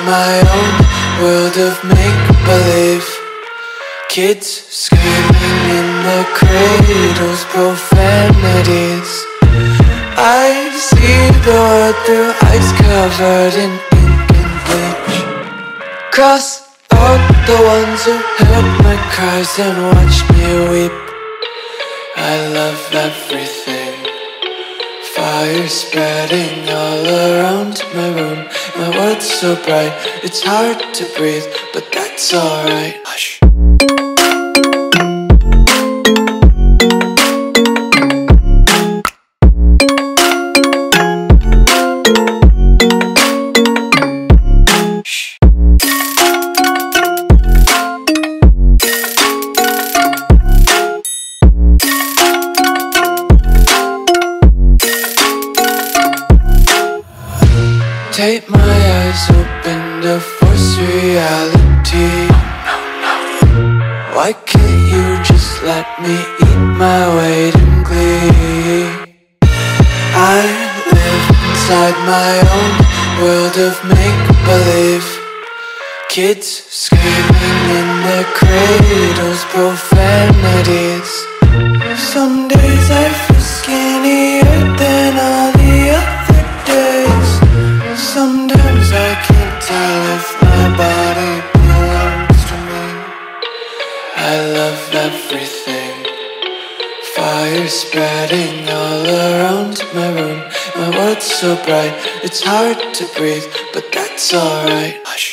my own world of make-believe. Kids screaming in the cradles, profanities. I see the world through ice covered in ink and bleach. Cross out the ones who heard my cries and watched me weep. I love everything. Fire spreading all around my room. My world's so bright, it's hard to breathe, but that's alright. Hush. Take my eyes open to force reality. Why can't you just let me eat my weight in glee? I live inside my own world of make-believe. Kids screaming in their cradles, profanities. Some days I feel skinnier than all the other days. Sometimes I can't tell if my body belongs to me. I love everything. Fire spreading all around my room. My world's so bright, it's hard to breathe, but that's alright. Hush.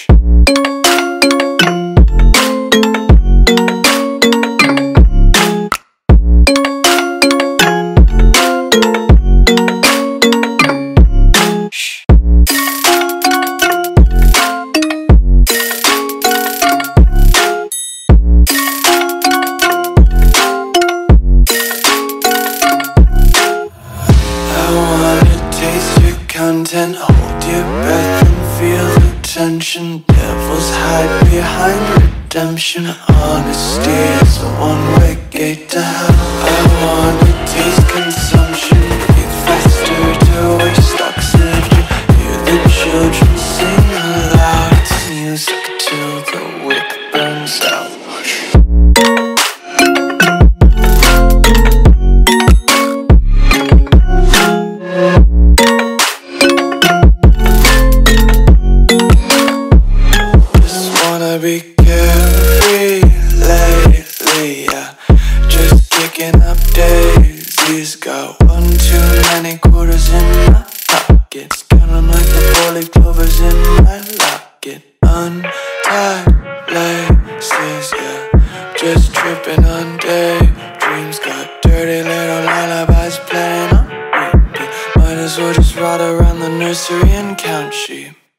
Content, hold your breath and feel the tension. Devils hide behind redemption. Honesty is a one-way gate to hell. I wanna taste consumption. Breathe faster to waste oxygen. Hear the children sing aloud. It's music till the wick burns out. Be carefree lately, yeah. Just kicking up daisies. Got one too many quarters in my pockets. Counting like the four-leaf clovers in my locket. Untied laces, yeah. Just tripping on daydreams. Got dirty little lullabies playing on repeat. Might as well just ride around the nursery and count sheep.